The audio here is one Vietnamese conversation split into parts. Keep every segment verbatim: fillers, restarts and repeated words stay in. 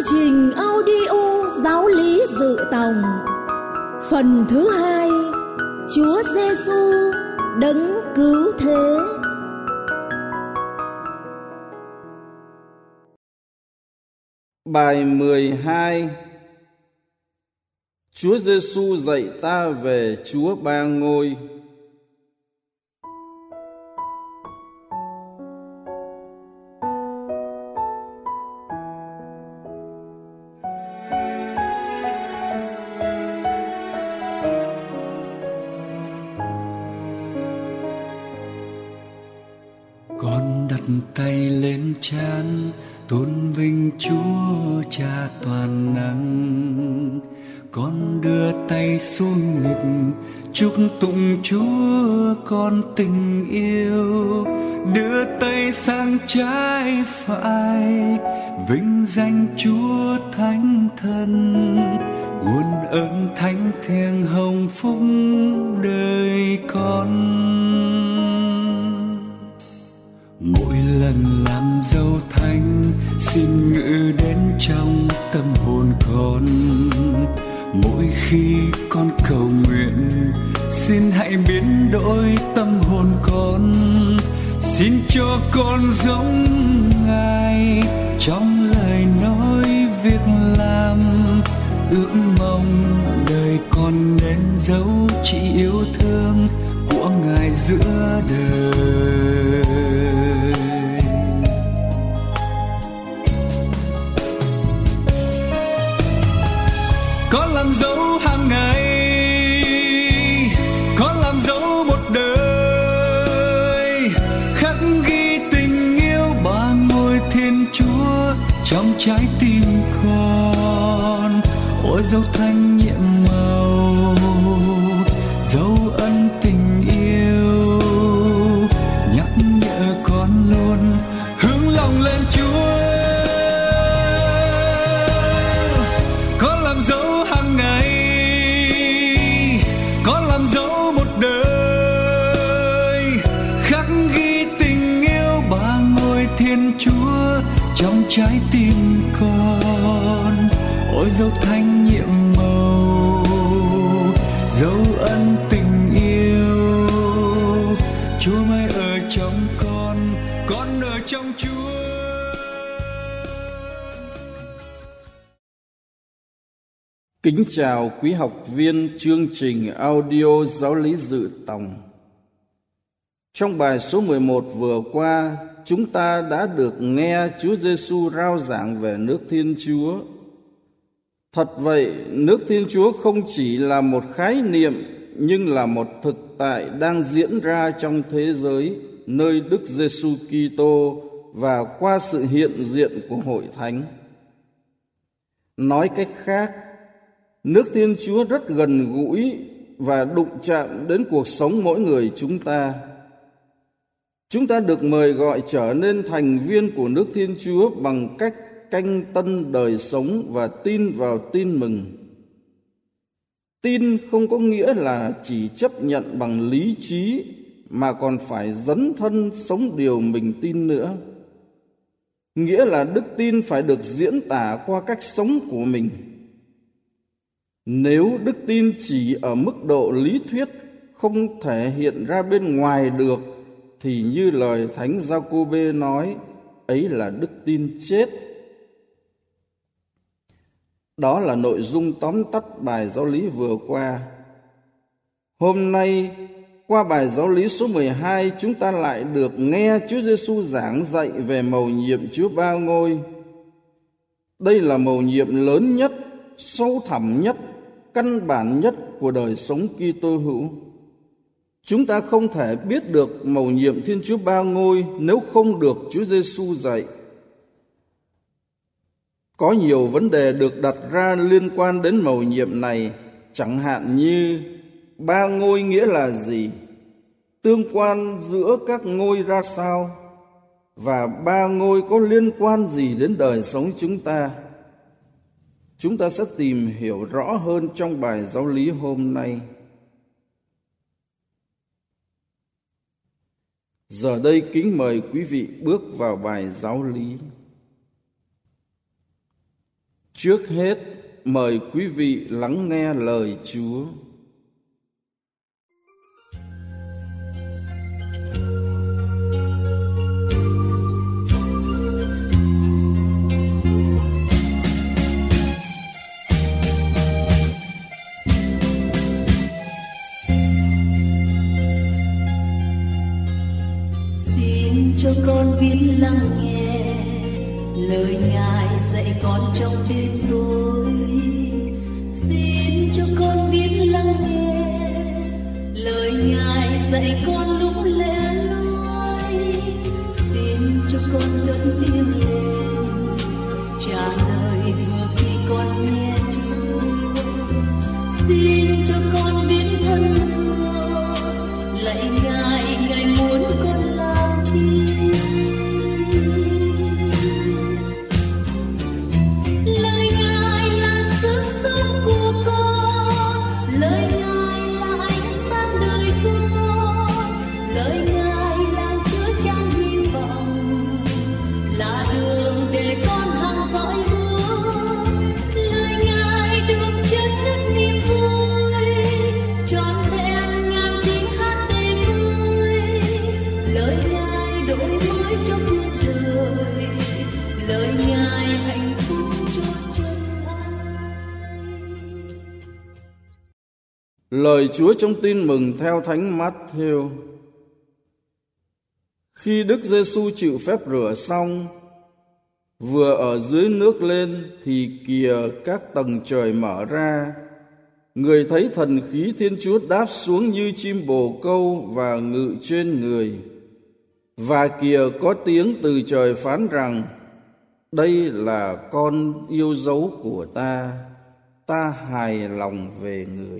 trình audio giáo lý dự tòng phần thứ hai, Chúa Giêsu đấng cứu thế. Bài mười hai. Chúa Giêsu dạy ta về Chúa Ba Ngôi. Con đặt tay lên trán, tôn vinh Chúa Cha toàn năng. Con đưa tay xuống ngực, chúc tụng Chúa con tình yêu. Đưa tay sang trái phải, vinh danh Chúa Thánh Thần. Nguồn ơn thánh thiêng hồng phúc đời con. Mỗi lần làm dấu thánh, xin ngự đến trong tâm hồn con. Mỗi khi con cầu nguyện, xin hãy biến đổi tâm hồn con. Xin cho con giống Ngài trong lời nói việc làm. Ước mong đời con nên dấu chỉ yêu thương của Ngài giữa đời. Con làm dấu hàng ngày, con làm dấu một đời, khắc ghi tình yêu Ba Ngôi Thiên Chúa trong trái tim con. Ôi dấu thanh nhiệm màu, dấu ân tình yêu, nhắc nhở con luôn hướng lòng lên Chúa. Con làm dấu hàng ngày, con làm dấu một đời, khắc ghi tình yêu Ba Ngôi Thiên Chúa trong trái tim con. Ôi dấu thanh nhiệm màu, dấu ân tình yêu. Chúa mãi ở trong con, con ở trong Chúa. Kính chào quý học viên chương trình audio giáo lý dự tòng. Trong bài số mười một vừa qua, chúng ta đã được nghe Chúa Giêsu rao giảng về nước Thiên Chúa. Thật vậy, nước Thiên Chúa không chỉ là một khái niệm, nhưng là một thực tại đang diễn ra trong thế giới, nơi Đức Giêsu Kitô và qua sự hiện diện của Hội Thánh. Nói cách khác, nước Thiên Chúa rất gần gũi và đụng chạm đến cuộc sống mỗi người chúng ta. Chúng ta được mời gọi trở nên thành viên của nước Thiên Chúa bằng cách canh tân đời sống và tin vào tin mừng. Tin không có nghĩa là chỉ chấp nhận bằng lý trí, mà còn phải dấn thân sống điều mình tin nữa. Nghĩa là đức tin phải được diễn tả qua cách sống của mình. Nếu đức tin chỉ ở mức độ lý thuyết, không thể hiện ra bên ngoài được, thì như lời Thánh Giacôbê nói, ấy là đức tin chết. Đó là nội dung tóm tắt bài giáo lý vừa qua. Hôm nay, qua bài giáo lý số mười hai, chúng ta lại được nghe Chúa Giêsu giảng dạy về mầu nhiệm Chúa Ba Ngôi. Đây là mầu nhiệm lớn nhất, sâu thẳm nhất, căn bản nhất của đời sống Kitô hữu. Chúng ta không thể biết được mầu nhiệm Thiên Chúa Ba Ngôi nếu không được Chúa Giêsu dạy. Có nhiều vấn đề được đặt ra liên quan đến mầu nhiệm này, chẳng hạn như ba ngôi nghĩa là gì, tương quan giữa các ngôi ra sao, và ba ngôi có liên quan gì đến đời sống chúng ta. Chúng ta sẽ tìm hiểu rõ hơn trong bài giáo lý hôm nay. Giờ đây kính mời quý vị bước vào bài giáo lý. Trước hết, mời quý vị lắng nghe lời Chúa. Xin cho con biết lắng nghe lời Ngài dạy con trong đêm tối. Xin cho con biết lắng nghe lời Ngài dạy con lúc lẻ loi. Xin cho con cất tiếng lên trả lời vừa khi con nghe Chúa. Xin cho con biết thân thương lạy Ngài, Ngài muốn con làm chi. Lời Ngài là sức sống của con, lời Ngài là ánh sáng đời con, lời Ngài làm chứa chan hy vọng, là đường để con hằng dõi bước. Lời Ngài được chất ngất niềm vui, trọn vẹn ngàn tiếng hát đầy vui. Lời Ngài đổi mới cho cuộc đời, lời Ngài hạnh phúc cho chân ai. Lời Chúa trong Tin Mừng theo Thánh Mát-thêu. Khi Đức Giê-xu chịu phép rửa xong, vừa ở dưới nước lên thì kìa các tầng trời mở ra. Người thấy thần khí Thiên Chúa đáp xuống như chim bồ câu và ngự trên người. Và kìa có tiếng từ trời phán rằng: đây là con yêu dấu của ta, ta hài lòng về người.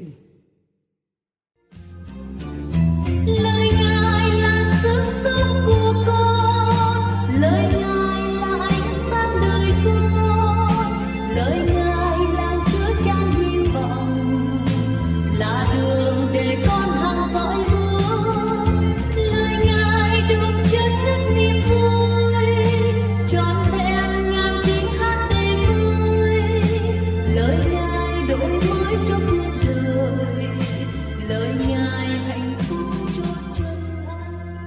Lời Ngài là sức sống của con, lời Ngài là ánh sáng đời con, lời Ngài làm chứa chan hy vọng, là đường để con hằng dõi bước. Lời Ngài được chất ngất niềm vui, trọn vẹn ngàn tiếng hát đầy vui. Lời Ngài đổi mới cho cuộc đời, lời Ngài hạnh phúc cho chân ai.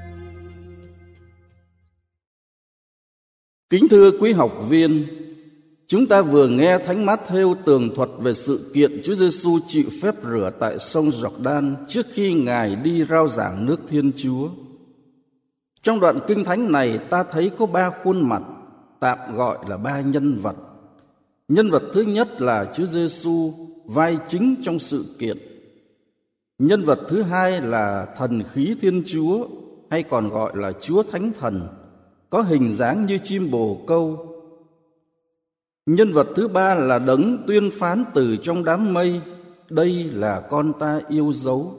Kính thưa quý học viên, chúng ta vừa nghe Thánh Mát-thêu tường thuật về sự kiện Chúa Giê-xu chịu phép rửa tại sông Giọc-đan trước khi Ngài đi rao giảng nước Thiên Chúa. Trong đoạn kinh thánh này ta thấy có ba khuôn mặt, tạm gọi là ba nhân vật. Nhân vật thứ nhất là Chúa Giê-xu, vai chính trong sự kiện. Nhân vật thứ hai là thần khí Thiên Chúa, hay còn gọi là Chúa Thánh Thần, có hình dáng như chim bồ câu. Nhân vật thứ ba là đấng tuyên phán từ trong đám mây: đây là con ta yêu dấu.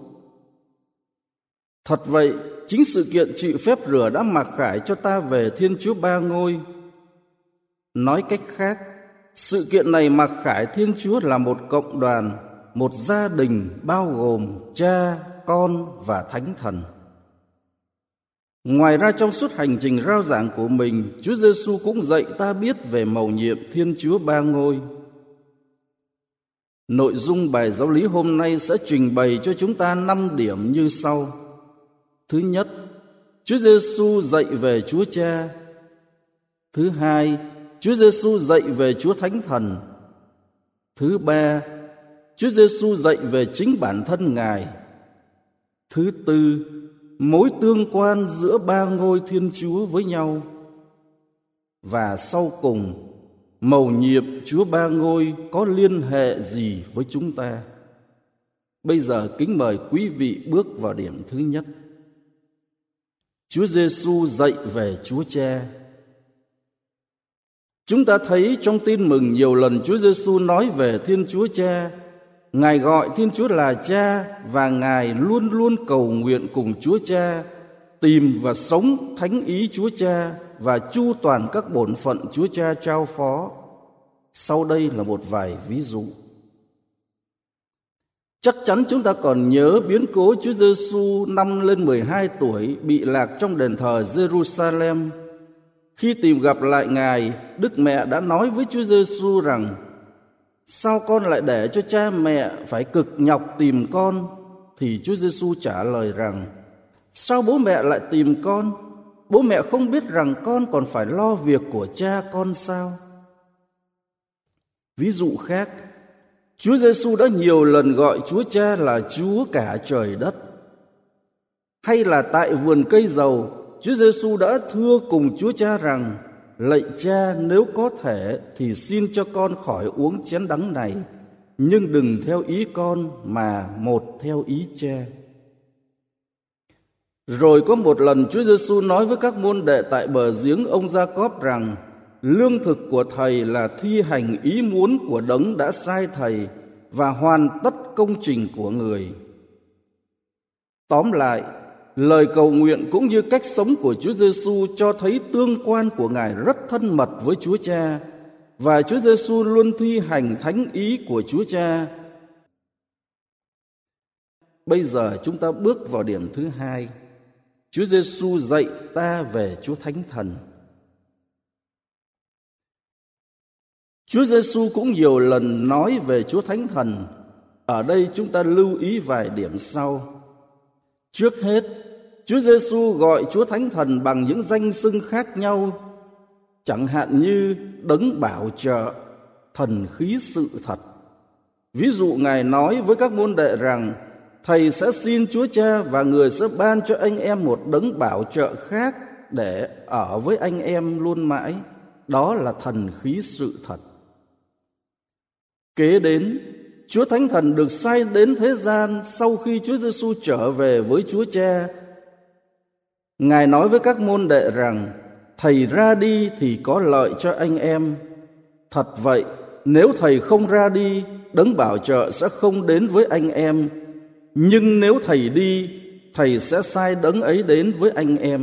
Thật vậy, chính sự kiện chịu phép rửa đã mặc khải cho ta về Thiên Chúa ba ngôi. Nói cách khác, sự kiện này mặc khải Thiên Chúa là một cộng đoàn, một gia đình bao gồm Cha, Con và Thánh Thần. Ngoài ra, trong suốt hành trình rao giảng của mình, Chúa Giê-xu cũng dạy ta biết về mầu nhiệm Thiên Chúa ba ngôi. Nội dung bài giáo lý hôm nay sẽ trình bày cho chúng ta năm điểm như sau. Thứ nhất, Chúa Giê-xu dạy về Chúa Cha. Thứ hai, Chúa Giê-xu dạy về Chúa Thánh Thần. Thứ ba, Chúa Giê-xu dạy về chính bản thân Ngài. Thứ tư, mối tương quan giữa ba ngôi Thiên Chúa với nhau. Và sau cùng, mầu nhiệm Chúa ba ngôi có liên hệ gì với chúng ta? Bây giờ kính mời quý vị bước vào điểm thứ nhất. Chúa Giê-xu dạy về Chúa Cha. Chúng ta thấy trong Tin Mừng nhiều lần Chúa Giê-xu nói về Thiên Chúa Cha. Ngài gọi Thiên Chúa là Cha và Ngài luôn luôn cầu nguyện cùng Chúa Cha, tìm và sống thánh ý Chúa Cha và chu toàn các bổn phận Chúa Cha trao phó. Sau đây là một vài ví dụ. Chắc chắn chúng ta còn nhớ biến cố Chúa Giê-xu năm lên mười hai tuổi bị lạc trong đền thờ Jerusalem. Khi tìm gặp lại Ngài, Đức Mẹ đã nói với Chúa Giêsu rằng: sao con lại để cho cha mẹ phải cực nhọc tìm con? Thì Chúa Giêsu trả lời rằng: sao bố mẹ lại tìm con? Bố mẹ không biết rằng con còn phải lo việc của cha con sao? Ví dụ khác, Chúa Giêsu đã nhiều lần gọi Chúa Cha là Chúa cả trời đất. Hay là tại vườn cây dầu, Chúa Giêsu đã thưa cùng Chúa Cha rằng: lạy Cha, nếu có thể thì xin cho con khỏi uống chén đắng này, nhưng đừng theo ý con mà một theo ý Cha. Rồi có một lần Chúa Giêsu nói với các môn đệ tại bờ giếng ông Gia-cốp rằng: lương thực của Thầy là thi hành ý muốn của Đấng đã sai Thầy và hoàn tất công trình của Người. Tóm lại, lời cầu nguyện cũng như cách sống của Chúa Giêsu cho thấy tương quan của Ngài rất thân mật với Chúa Cha, và Chúa Giêsu luôn thi hành thánh ý của Chúa Cha. Bây giờ chúng ta bước vào điểm thứ hai. Chúa Giêsu dạy ta về Chúa Thánh Thần. Chúa Giêsu cũng nhiều lần nói về Chúa Thánh Thần. Ở đây chúng ta lưu ý vài điểm sau. Trước hết, Chúa Giêsu gọi Chúa Thánh Thần bằng những danh xưng khác nhau, chẳng hạn như Đấng Bảo Trợ, Thần Khí Sự Thật. Ví dụ Ngài nói với các môn đệ rằng: Thầy sẽ xin Chúa Cha và Người sẽ ban cho anh em một Đấng Bảo Trợ khác để ở với anh em luôn mãi. Đó là Thần Khí Sự Thật. Kế đến, Chúa Thánh Thần được sai đến thế gian sau khi Chúa Giêsu trở về với Chúa Cha. Ngài nói với các môn đệ rằng: Thầy ra đi thì có lợi cho anh em. Thật vậy, nếu Thầy không ra đi, Đấng Bảo Trợ sẽ không đến với anh em. Nhưng nếu Thầy đi, Thầy sẽ sai Đấng ấy đến với anh em.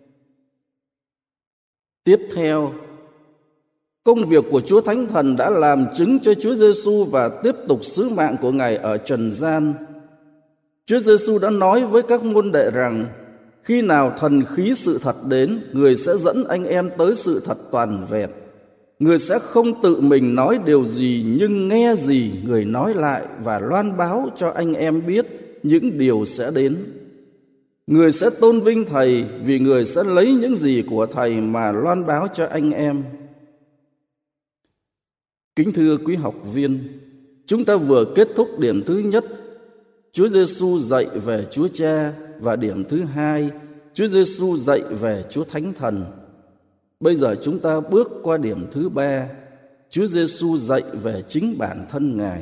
Tiếp theo, công việc của Chúa Thánh Thần đã làm chứng cho Chúa Giêsu và tiếp tục sứ mạng của Ngài ở trần gian. Chúa Giêsu đã nói với các môn đệ rằng: khi nào Thần Khí Sự Thật đến, Người sẽ dẫn anh em tới sự thật toàn vẹn. Người sẽ không tự mình nói điều gì, nhưng nghe gì Người nói lại và loan báo cho anh em biết những điều sẽ đến. Người sẽ tôn vinh Thầy vì Người sẽ lấy những gì của Thầy mà loan báo cho anh em. Kính thưa quý học viên, chúng ta vừa kết thúc điểm thứ nhất, Chúa Giêsu dạy về Chúa Cha, và điểm thứ hai, Chúa Giêsu dạy về Chúa Thánh Thần. Bây giờ chúng ta bước qua điểm thứ ba, Chúa Giêsu dạy về chính bản thân Ngài.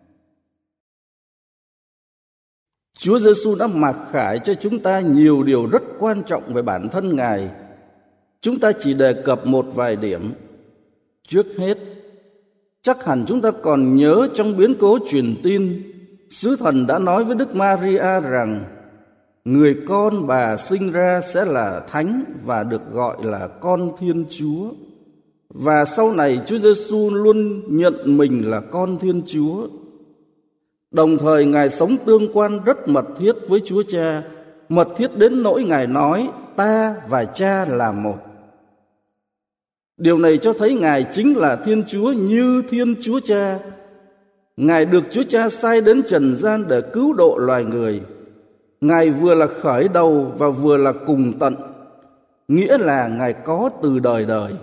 Chúa Giêsu đã mặc khải cho chúng ta nhiều điều rất quan trọng về bản thân Ngài. Chúng ta chỉ đề cập một vài điểm. Trước hết, chắc hẳn chúng ta còn nhớ trong biến cố truyền tin, Sứ Thần đã nói với Đức Maria rằng: người con bà sinh ra sẽ là thánh và được gọi là con Thiên Chúa. Và sau này Chúa Giêsu luôn nhận mình là con Thiên Chúa. Đồng thời Ngài sống tương quan rất mật thiết với Chúa Cha, mật thiết đến nỗi Ngài nói: ta và Cha là một. Điều này cho thấy Ngài chính là Thiên Chúa như Thiên Chúa Cha. Ngài được Chúa Cha sai đến trần gian để cứu độ loài người. Ngài vừa là khởi đầu và vừa là cùng tận, nghĩa là Ngài có từ đời đời.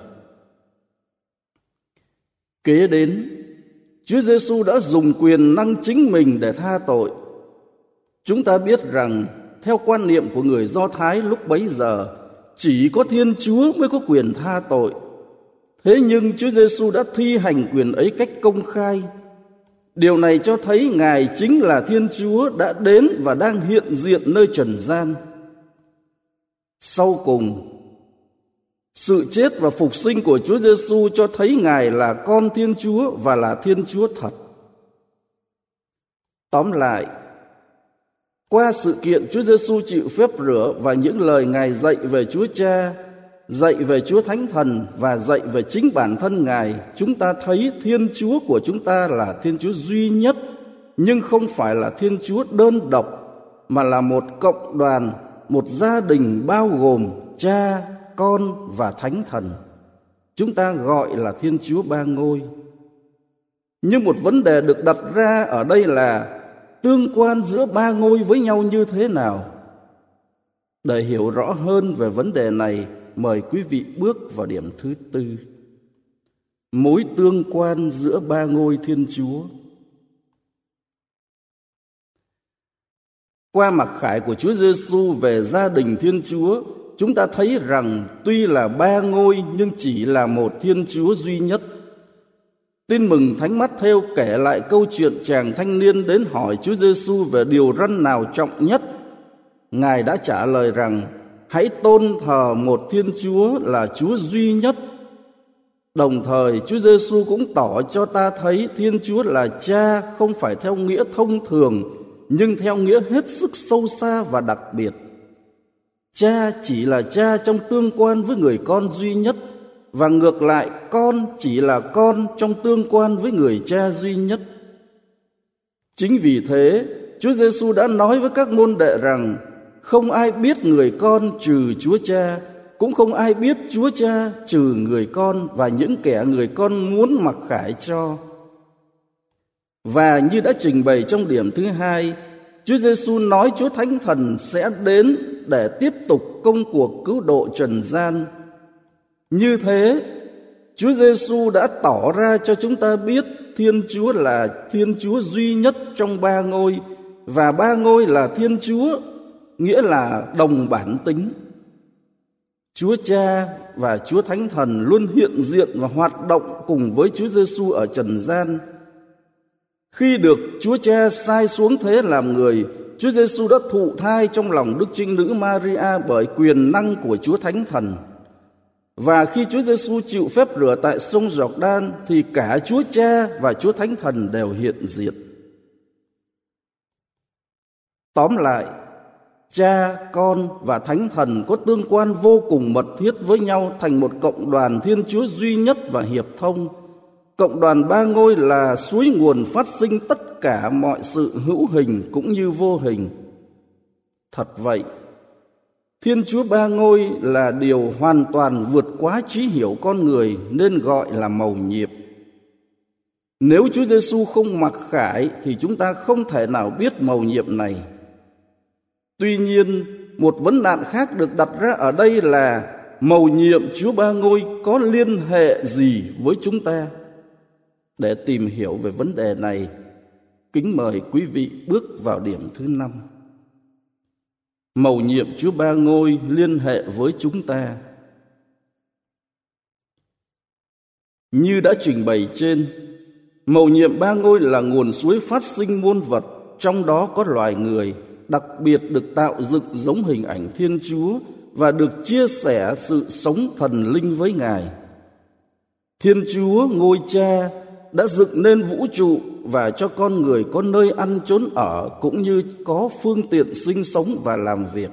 Kế đến, Chúa Giêsu đã dùng quyền năng chính mình để tha tội. Chúng ta biết rằng, theo quan niệm của người Do Thái lúc bấy giờ, chỉ có Thiên Chúa mới có quyền tha tội. Thế nhưng Chúa Giêsu đã thi hành quyền ấy cách công khai. Điều này cho thấy Ngài chính là Thiên Chúa đã đến và đang hiện diện nơi trần gian. Sau cùng, sự chết và phục sinh của Chúa Giêsu cho thấy Ngài là con Thiên Chúa và là Thiên Chúa thật. Tóm lại, qua sự kiện Chúa Giêsu chịu phép rửa và những lời Ngài dạy về Chúa Cha, dạy về Chúa Thánh Thần và dạy về chính bản thân Ngài, chúng ta thấy Thiên Chúa của chúng ta là Thiên Chúa duy nhất, nhưng không phải là Thiên Chúa đơn độc, mà là một cộng đoàn, một gia đình bao gồm Cha, Con và Thánh Thần. Chúng ta gọi là Thiên Chúa Ba Ngôi. Nhưng một vấn đề được đặt ra ở đây là tương quan giữa ba ngôi với nhau như thế nào? Để hiểu rõ hơn về vấn đề này, mời quý vị bước vào điểm thứ tư. Mối tương quan giữa ba ngôi Thiên Chúa. Qua mặc khải của Chúa Giêsu về gia đình Thiên Chúa, chúng ta thấy rằng tuy là ba ngôi nhưng chỉ là một Thiên Chúa duy nhất. Tin mừng Thánh Mát-thêu kể lại câu chuyện chàng thanh niên đến hỏi Chúa Giêsu về điều răn nào trọng nhất. Ngài đã trả lời rằng: hãy tôn thờ một Thiên Chúa là Chúa duy nhất. Đồng thời Chúa Giêsu cũng tỏ cho ta thấy Thiên Chúa là Cha không phải theo nghĩa thông thường, nhưng theo nghĩa hết sức sâu xa và đặc biệt. Cha chỉ là Cha trong tương quan với người con duy nhất, và ngược lại, con chỉ là con trong tương quan với người Cha duy nhất. Chính vì thế, Chúa Giêsu đã nói với các môn đệ rằng không ai biết người con trừ Chúa Cha, cũng không ai biết Chúa Cha trừ người con và những kẻ người con muốn mặc khải cho. Và như đã trình bày trong điểm thứ hai, Chúa Giêsu nói Chúa Thánh Thần sẽ đến để tiếp tục công cuộc cứu độ trần gian. Như thế, Chúa Giêsu đã tỏ ra cho chúng ta biết Thiên Chúa là Thiên Chúa duy nhất trong ba ngôi, và ba ngôi là Thiên Chúa, nghĩa là đồng bản tính. Chúa Cha và Chúa Thánh Thần luôn hiện diện và hoạt động cùng với Chúa Giêsu ở trần gian. Khi được Chúa Cha sai xuống thế làm người, Chúa Giêsu đã thụ thai trong lòng Đức Trinh Nữ Maria bởi quyền năng của Chúa Thánh Thần. Và khi Chúa Giêsu chịu phép rửa tại sông Giọc-đan thì cả Chúa Cha và Chúa Thánh Thần đều hiện diện. Tóm lại, Cha, Con và Thánh Thần có tương quan vô cùng mật thiết với nhau thành một cộng đoàn Thiên Chúa duy nhất và hiệp thông. Cộng đoàn ba ngôi là suối nguồn phát sinh tất cả mọi sự hữu hình cũng như vô hình. Thật vậy, Thiên Chúa ba ngôi là điều hoàn toàn vượt quá trí hiểu con người nên gọi là mầu nhiệm. Nếu Chúa Giêsu không mặc khải thì chúng ta không thể nào biết mầu nhiệm này. Tuy nhiên, một vấn nạn khác được đặt ra ở đây là mầu nhiệm Chúa ba ngôi có liên hệ gì với chúng ta? Để tìm hiểu về vấn đề này, kính mời quý vị bước vào điểm thứ năm. Mầu nhiệm Chúa ba ngôi liên hệ với chúng ta. Như đã trình bày trên, mầu nhiệm ba ngôi là nguồn suối phát sinh muôn vật, trong đó có loài người, đặc biệt được tạo dựng giống hình ảnh Thiên Chúa và được chia sẻ sự sống thần linh với Ngài. Thiên Chúa, ngôi Cha, đã dựng nên vũ trụ và cho con người có nơi ăn trốn ở cũng như có phương tiện sinh sống và làm việc.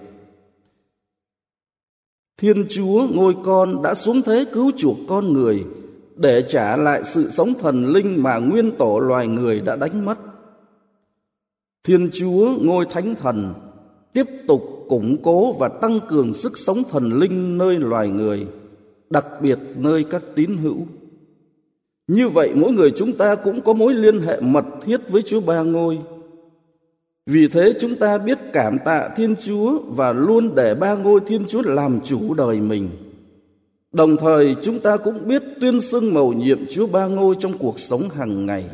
Thiên Chúa, ngôi Con, đã xuống thế cứu chuộc con người để trả lại sự sống thần linh mà nguyên tổ loài người đã đánh mất. Thiên Chúa, ngôi Thánh Thần, tiếp tục củng cố và tăng cường sức sống thần linh nơi loài người, đặc biệt nơi các tín hữu. Như vậy, mỗi người chúng ta cũng có mối liên hệ mật thiết với Chúa ba ngôi. Vì thế chúng ta biết cảm tạ Thiên Chúa và luôn để ba ngôi Thiên Chúa làm chủ đời mình. Đồng thời chúng ta cũng biết tuyên xưng mầu nhiệm Chúa ba ngôi trong cuộc sống hàng ngày.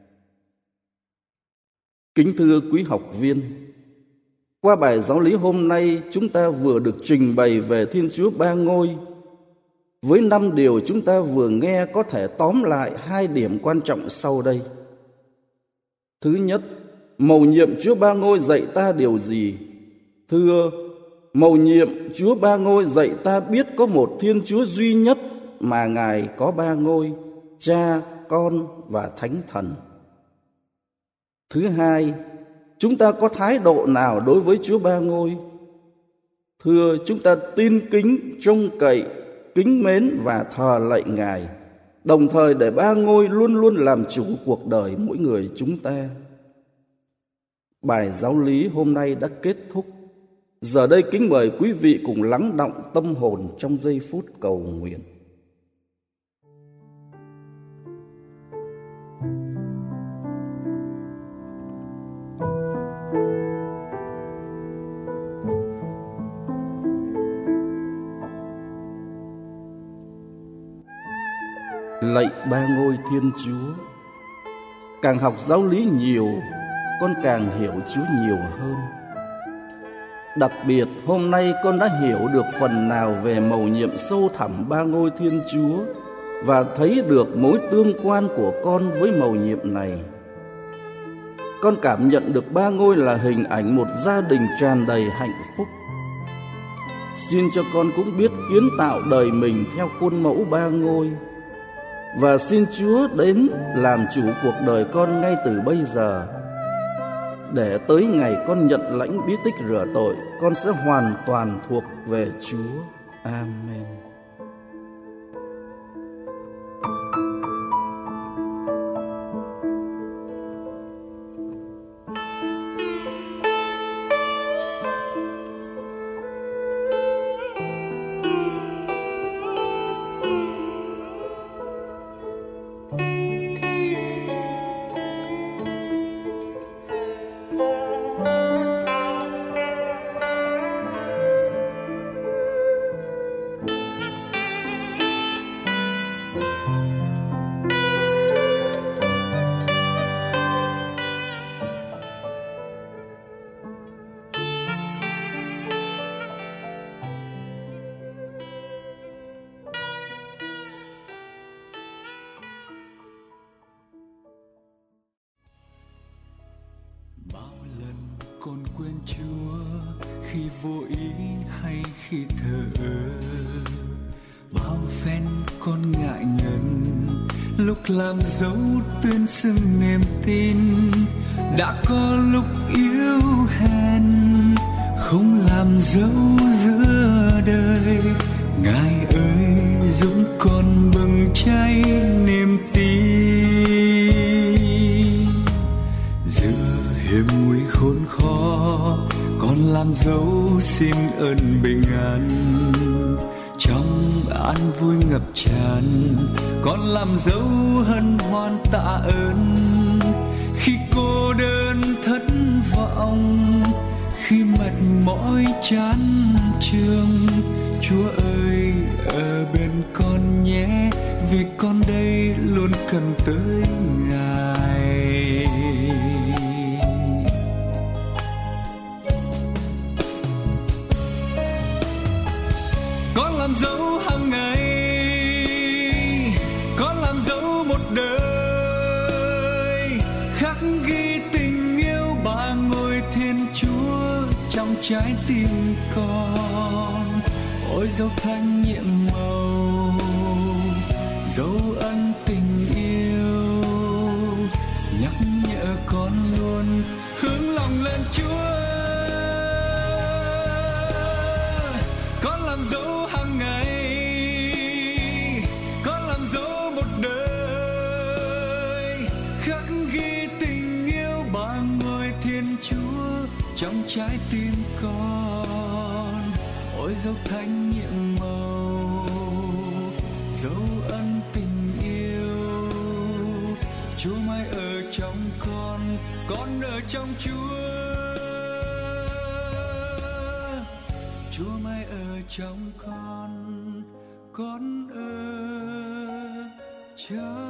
Kính thưa quý học viên, qua bài giáo lý hôm nay chúng ta vừa được trình bày về Thiên Chúa ba ngôi. Với năm điều chúng ta vừa nghe có thể tóm lại hai điểm quan trọng sau đây. Thứ nhất, mầu nhiệm Chúa ba ngôi dạy ta điều gì? Thưa, mầu nhiệm Chúa ba ngôi dạy ta biết có một Thiên Chúa duy nhất mà Ngài có ba ngôi, Cha, Con và Thánh Thần. Thứ hai, chúng ta có thái độ nào đối với Chúa ba ngôi? Thưa, chúng ta tin kính, trông cậy, kính mến và thờ lạy Ngài, đồng thời để ba ngôi luôn luôn làm chủ cuộc đời mỗi người chúng ta. Bài giáo lý hôm nay đã kết thúc. Giờ đây kính mời quý vị cùng lắng đọng tâm hồn trong giây phút cầu nguyện. Lạy Ba Ngôi Thiên Chúa, càng học giáo lý nhiều, con càng hiểu Chúa nhiều hơn. Đặc biệt hôm nay con đã hiểu được phần nào về mầu nhiệm sâu thẳm Ba Ngôi Thiên Chúa và thấy được mối tương quan của con với mầu nhiệm này. Con cảm nhận được Ba Ngôi là hình ảnh một gia đình tràn đầy hạnh phúc. Xin cho con cũng biết kiến tạo đời mình theo khuôn mẫu Ba Ngôi. Và xin Chúa đến làm chủ cuộc đời con ngay từ bây giờ, để tới ngày con nhận lãnh bí tích rửa tội, con sẽ hoàn toàn thuộc về Chúa. Amen. Con quên Chúa khi vô ý hay khi thờ ơ, bao phen con ngại ngần lúc làm dấu tuyên xưng niềm tin. Đã có lúc yếu hèn không làm dấu giữa đời, Ngài ơi giúp con bừng cháy niềm tin. Giữa hiểm nguy khốn khó con làm dấu xin ơn bình an, trong an vui ngập tràn con làm dấu hân hoan tạ ơn. Khi cô đơn thất vọng, khi mệt mỏi chán chường, Chúa ơi ở bên con nhé, vì con đây luôn cần tới Ngài. Con làm dấu hàng ngày, con làm dấu một đời, khắc ghi tình yêu Ba Ngôi Thiên Chúa trong trái tim con. Ôi dấu thanh nhiệm màu, dấu ân tình yêu, nhắc nhở con luôn hướng lòng lên Chúa. Con làm dấu hàng ngày, con làm dấu một đời, khắc ghi tình yêu Ba Ngôi Thiên Chúa trong trái tim con. Ôi dấu thánh nhiệm màu, dấu ân tình yêu, Chúa mãi ở trong con, con ở trong Chúa. Chúa mãi ở trong con, con ở trong